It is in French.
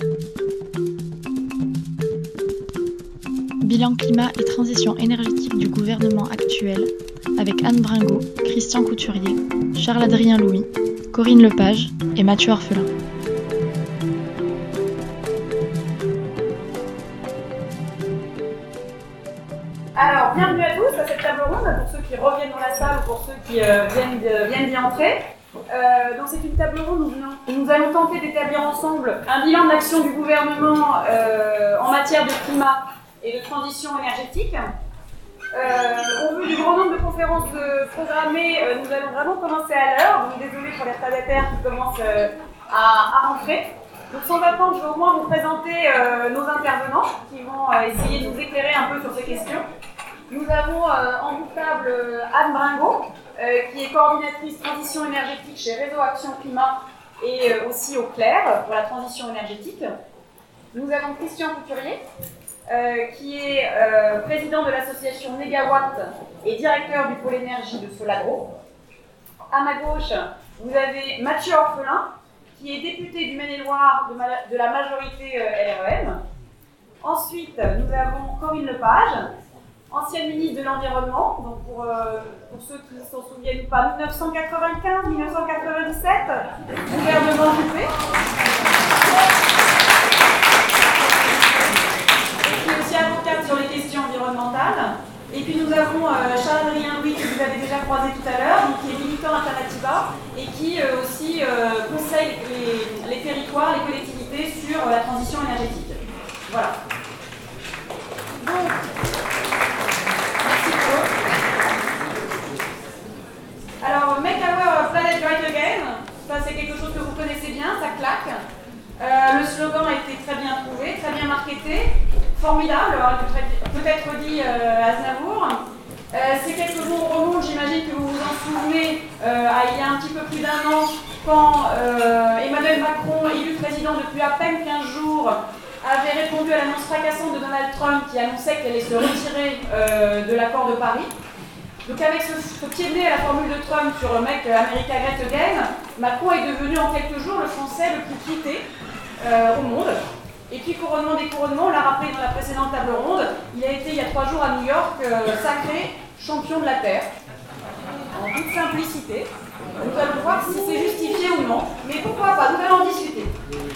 Bilan climat et transition énergétique du gouvernement actuel avec Anne Bringot, Christian Couturier, Charles-Adrien Louis, Corinne Lepage et Mathieu Orphelin. Alors, bienvenue à tous à cette table ronde, pour ceux qui reviennent dans la salle ou pour ceux qui viennent d'y entrer. Donc c'est une table ronde où nous allons tenter d'établir ensemble un bilan de l'action du gouvernement en matière de climat et de transition énergétique. Au vu du grand nombre de conférences programmées, nous allons vraiment commencer à l'heure. Donc désolé pour les retardataires qui commencent à rentrer. Donc sans attendre, je vais au moins vous présenter nos intervenants qui vont essayer de nous éclairer un peu sur ces questions. Nous avons en bout de table Anne Bringot, qui est coordinatrice transition énergétique chez Réseau Action Climat et aussi au Clair pour la transition énergétique. Nous avons Christian Couturier, qui est président de l'association Négawatt et directeur du pôle énergie de Solagro. À ma gauche, vous avez Mathieu Orphelin, qui est député du Maine-et-Loire de la majorité LREM. Ensuite, nous avons Corinne Lepage, ancienne ministre de l'Environnement, donc pour ceux qui s'en souviennent pas, 1995-1997, gouvernement Juppé. Et qui est aussi avocate sur les questions environnementales. Et puis nous avons Charles-Adrien Louis, que vous avez déjà croisé tout à l'heure, qui est militant Alternativa et qui aussi conseille les territoires, les collectivités sur la transition énergétique. Voilà. Donc, merci pour eux. Alors, Make Our Planet Great Again, ça c'est quelque chose que vous connaissez bien, ça claque. Le slogan a été très bien trouvé, très bien marketé. Formidable, peut-être dit Aznavour. Ces quelques jours remontent, j'imagine que vous vous en souvenez, il y a un petit peu plus d'1 an, quand Emmanuel Macron, élu président depuis à peine 15 jours, avait répondu à l'annonce fracassante de Donald Trump qui annonçait qu'elle allait se retirer de l'accord de Paris. Donc avec ce pied de nez à la formule de Trump sur Make America Great Again, Macron est devenu en quelques jours le Français le plus quitté au monde. Et puis, couronnement des couronnements, on l'a rappelé dans la précédente table ronde, il a été il y a 3 jours à New York sacré champion de la Terre, en toute simplicité. Nous allons voir si c'est justifié ou non, mais pourquoi pas, nous allons en discuter.